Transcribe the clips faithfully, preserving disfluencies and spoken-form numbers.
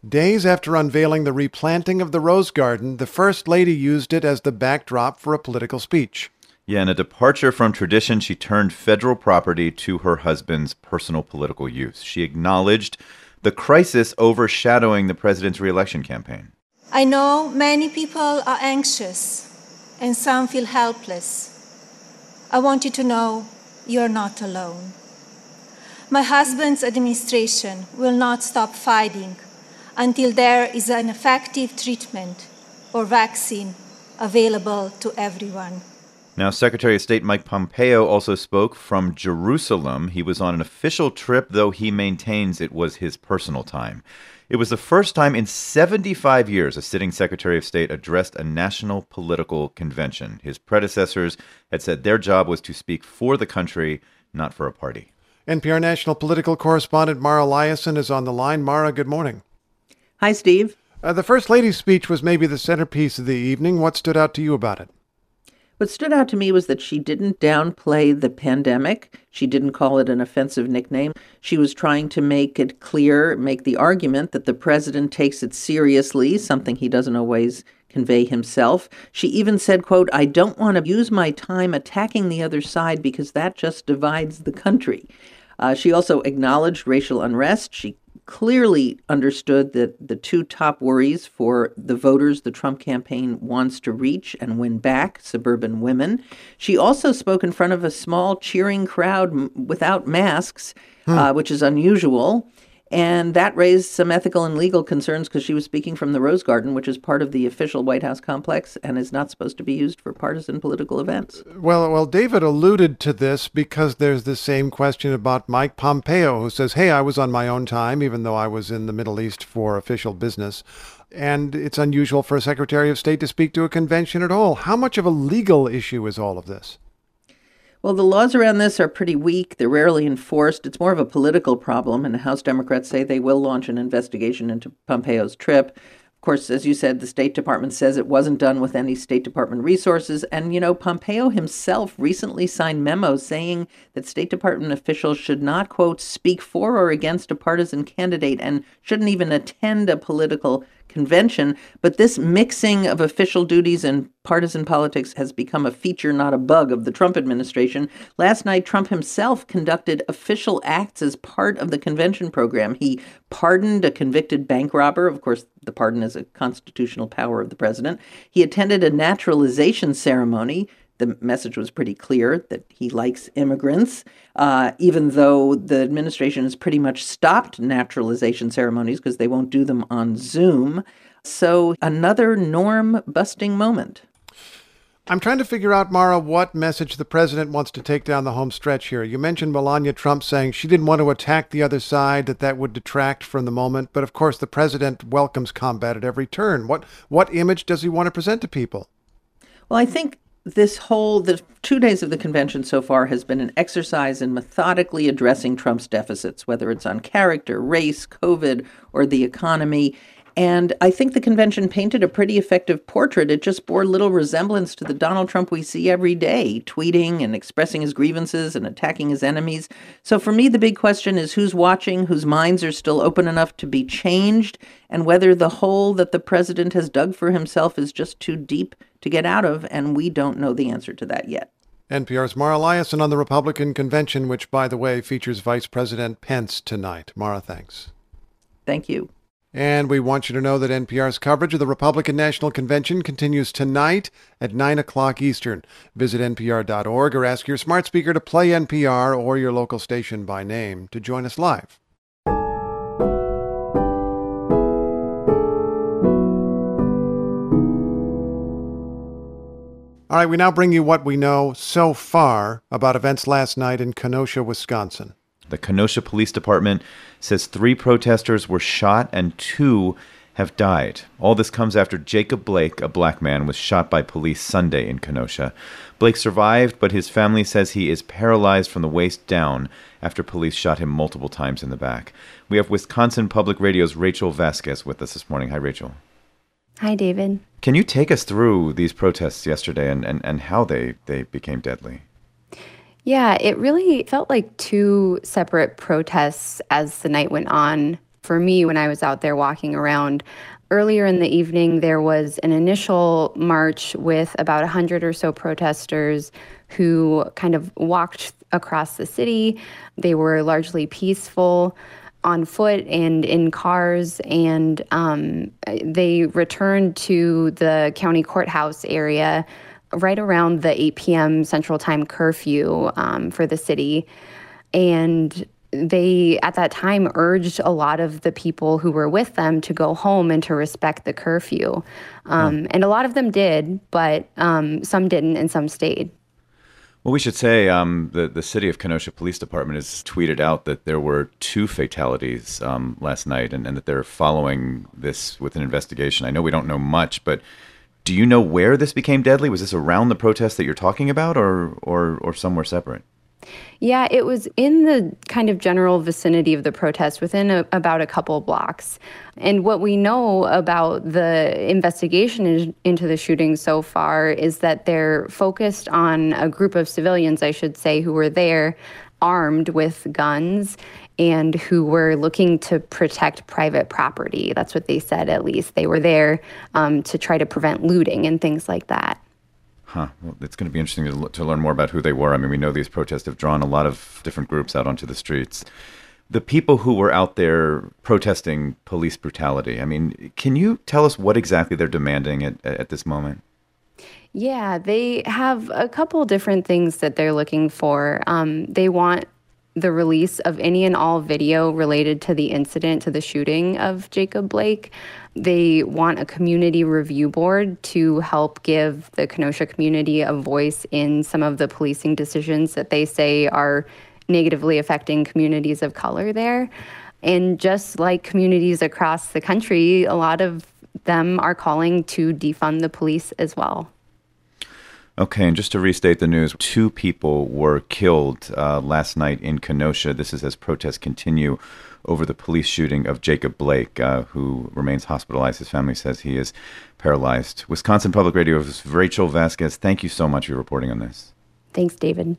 Days after unveiling the replanting of the Rose Garden, the First Lady used it as the backdrop for a political speech. Yeah, in a departure from tradition, she turned federal property to her husband's personal political use. She acknowledged the crisis overshadowing the president's reelection campaign. I know many people are anxious and some feel helpless. I want you to know you're not alone. My husband's administration will not stop fighting until there is an effective treatment or vaccine available to everyone. Now, Secretary of State Mike Pompeo also spoke from Jerusalem. He was on an official trip, though he maintains it was his personal time. It was the first time in seventy-five years a sitting Secretary of State addressed a national political convention. His predecessors had said their job was to speak for the country, not for a party. N P R national political correspondent Mara Liasson is on the line. Mara, good morning. Hi, Steve. Uh, the First Lady's speech was maybe the centerpiece of the evening. What stood out to you about it? What stood out to me was that she didn't downplay the pandemic. She didn't call it an offensive nickname. She was trying to make it clear, make the argument that the president takes it seriously, something he doesn't always convey himself. She even said, quote, "I don't want to use my time attacking the other side because that just divides the country." Uh, she also acknowledged racial unrest. She clearly understood that the two top worries for the voters the Trump campaign wants to reach and win back, suburban women. She also spoke in front of a small cheering crowd m- without masks, hmm. uh, which is unusual. And that raised some ethical and legal concerns because she was speaking from the Rose Garden, which is part of the official White House complex and is not supposed to be used for partisan political events. Well, well, David alluded to this because there's the same question about Mike Pompeo, who says, hey, I was on my own time, even though I was in the Middle East for official business. And it's unusual for a Secretary of State to speak to a convention at all. How much of a legal issue is all of this? Well, the laws around this are pretty weak. They're rarely enforced. It's more of a political problem, and House Democrats say they will launch an investigation into Pompeo's trip. Of course, as you said, the State Department says it wasn't done with any State Department resources. And, you know, Pompeo himself recently signed memos saying that State Department officials should not, quote, speak for or against a partisan candidate and shouldn't even attend a political convention. But this mixing of official duties and partisan politics has become a feature, not a bug, of the Trump administration. Last night, Trump himself conducted official acts as part of the convention program. He pardoned a convicted bank robber. Of course, the pardon is a constitutional power of the president. He attended a naturalization ceremony. The message was pretty clear that he likes immigrants, uh, even though the administration has pretty much stopped naturalization ceremonies because they won't do them on Zoom. So another norm-busting moment. I'm trying to figure out, Mara, what message the president wants to take down the home stretch here. You mentioned Melania Trump saying she didn't want to attack the other side, that that would detract from the moment. But of course, the president welcomes combat at every turn. What what image does he want to present to people? Well, I think this whole, the two days of the convention so far has been an exercise in methodically addressing Trump's deficits, whether it's on character, race, COVID, or the economy. And I think the convention painted a pretty effective portrait. It just bore little resemblance to the Donald Trump we see every day, tweeting and expressing his grievances and attacking his enemies. So for me, the big question is who's watching, whose minds are still open enough to be changed, and whether the hole that the president has dug for himself is just too deep to get out of, and we don't know the answer to that yet. N P R's Mara Liasson on the Republican convention, which, by the way, features Vice President Pence tonight. Mara, thanks. Thank you. And we want you to know that N P R's coverage of the Republican National Convention continues tonight at nine o'clock Eastern. Visit N P R dot org or ask your smart speaker to play N P R or your local station by name to join us live. All right, we now bring you what we know so far about events last night in Kenosha, Wisconsin. The Kenosha Police Department says three protesters were shot and two have died. All this comes after Jacob Blake, a black man, was shot by police Sunday in Kenosha. Blake survived, but his family says he is paralyzed from the waist down after police shot him multiple times in the back. We have Wisconsin Public Radio's Rachel Vasquez with us this morning. Hi, Rachel. Hi, David. Can you take us through these protests yesterday and, and, and how they, they became deadly? Yeah, it really felt like two separate protests as the night went on. For me, when I was out there walking around, earlier in the evening, there was an initial march with about one hundred or so protesters who kind of walked across the city. They were largely peaceful, on foot and in cars, and um, they returned to the county courthouse area right around the eight p.m. Central Time curfew um, for the city. And they, at that time, urged a lot of the people who were with them to go home and to respect the curfew. Um, oh. And a lot of them did, but um, some didn't and some stayed. Well, we should say um, the, the City of Kenosha Police Department has tweeted out that there were two fatalities um, last night and, and that they're following this with an investigation. I know we don't know much, but do you know where this became deadly? Was this around the protest that you're talking about or or, or somewhere separate? Yeah, it was in the kind of general vicinity of the protest within a, about a couple blocks. And what we know about the investigation in, into the shooting so far is that they're focused on a group of civilians, I should say, who were there armed with guns and who were looking to protect private property. That's what they said, at least. They were there um, to try to prevent looting and things like that. Huh. Well, it's going to be interesting to, to learn more about who they were. I mean, we know these protests have drawn a lot of different groups out onto the streets. The people who were out there protesting police brutality, I mean, can you tell us what exactly they're demanding at, at this moment? Yeah, they have a couple different things that they're looking for. Um, they want the release of any and all video related to the incident, to the shooting of Jacob Blake. They want a community review board to help give the Kenosha community a voice in some of the policing decisions that they say are negatively affecting communities of color there. And just like communities across the country, a lot of them are calling to defund the police as well. Okay, and just to restate the news, two people were killed uh, last night in Kenosha. This is as protests continue over the police shooting of Jacob Blake, uh, who remains hospitalized. His family says he is paralyzed. Wisconsin Public Radio's Rachel Vasquez, thank you so much for reporting on this. Thanks, David.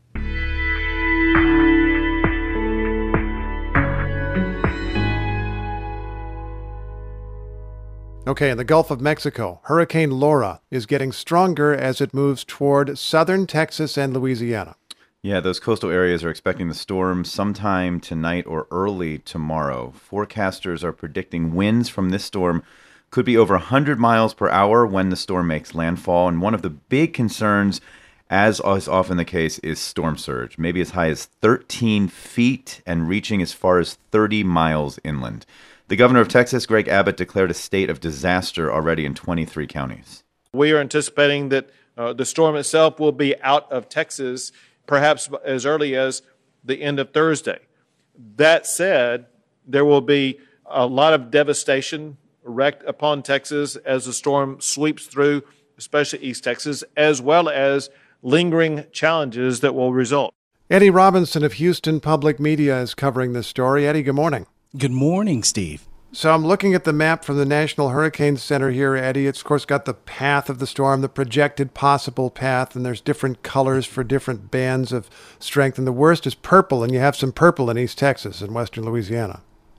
Okay, in the Gulf of Mexico, Hurricane Laura is getting stronger as it moves toward southern Texas and Louisiana. Yeah, those coastal areas are expecting the storm sometime tonight or early tomorrow. Forecasters are predicting winds from this storm could be over one hundred miles per hour when the storm makes landfall. And one of the big concerns, as is often the case, is storm surge, maybe as high as thirteen feet and reaching as far as thirty miles inland. The governor of Texas, Greg Abbott, declared a state of disaster already in twenty-three counties. We are anticipating that uh, the storm itself will be out of Texas perhaps as early as the end of Thursday. That said, there will be a lot of devastation wreaked upon Texas as the storm sweeps through, especially East Texas, as well as lingering challenges that will result. Eddie Robinson of Houston Public Media is covering this story. Eddie, good morning. Good morning, Steve. So I'm looking at the map from the National Hurricane Center here, Eddie. It's, of course, got the path of the storm, the projected possible path, and there's different colors for different bands of strength. And the worst is purple, and you have some purple in East Texas and western Louisiana.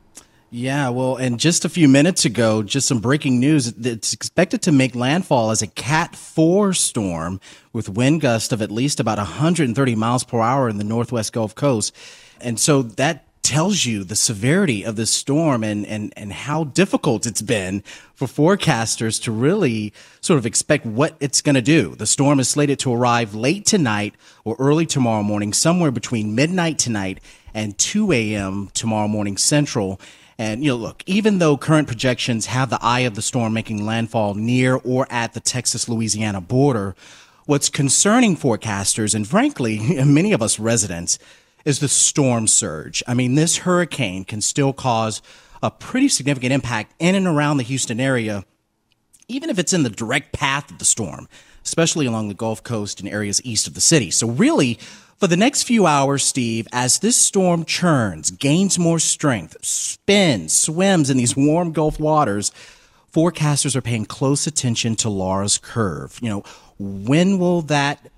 Yeah, well, and just a few minutes ago, just some breaking news. It's expected to make landfall as a Cat four storm with wind gusts of at least about one hundred thirty miles per hour in the northwest Gulf Coast. And so that tells you the severity of this storm and, and, and how difficult it's been for forecasters to really sort of expect what it's going to do. The storm is slated to arrive late tonight or early tomorrow morning, somewhere between midnight tonight and two a.m. tomorrow morning Central. And, you know, look, even though current projections have the eye of the storm making landfall near or at the Texas-Louisiana border, what's concerning forecasters and, frankly, many of us residents is the storm surge. I mean, this hurricane can still cause a pretty significant impact in and around the Houston area, even if it's in the direct path of the storm, especially along the Gulf Coast and areas east of the city. So really, for the next few hours, Steve, as this storm churns, gains more strength, spins, swims in these warm Gulf waters, forecasters are paying close attention to Laura's curve. You know, when will that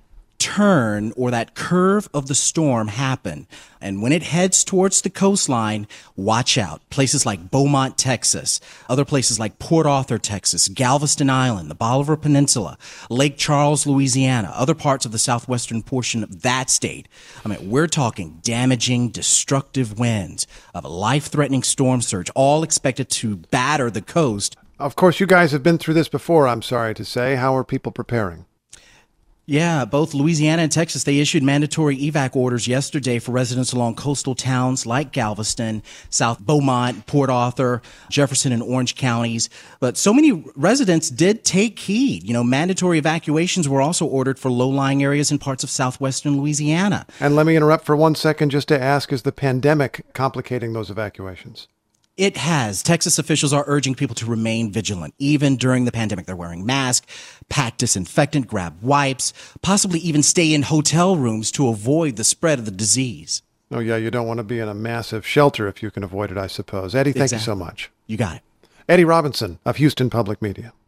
turn or that curve of the storm happen. And when it heads towards the coastline, watch out. Places like Beaumont, Texas, other places like Port Arthur, Texas, Galveston Island, the Bolivar Peninsula, Lake Charles, Louisiana, other parts of the southwestern portion of that state. I mean, we're talking damaging, destructive winds of a life-threatening storm surge, all expected to batter the coast. Of course, you guys have been through this before, I'm sorry to say. How are people preparing? Yeah, both Louisiana and Texas, they issued mandatory evac orders yesterday for residents along coastal towns like Galveston, South Beaumont, Port Arthur, Jefferson, and Orange counties. But so many residents did take heed. You know, mandatory evacuations were also ordered for low-lying areas in parts of southwestern Louisiana. And let me interrupt for one second just to ask, is the pandemic complicating those evacuations? It has. Texas officials are urging people to remain vigilant. Even during the pandemic, they're wearing masks, pack disinfectant, grab wipes, possibly even stay in hotel rooms to avoid the spread of the disease. Oh, yeah, you don't want to be in a massive shelter if you can avoid it, I suppose. Eddie, thank Exactly. you so much. You got it. Eddie Robinson of Houston Public Media.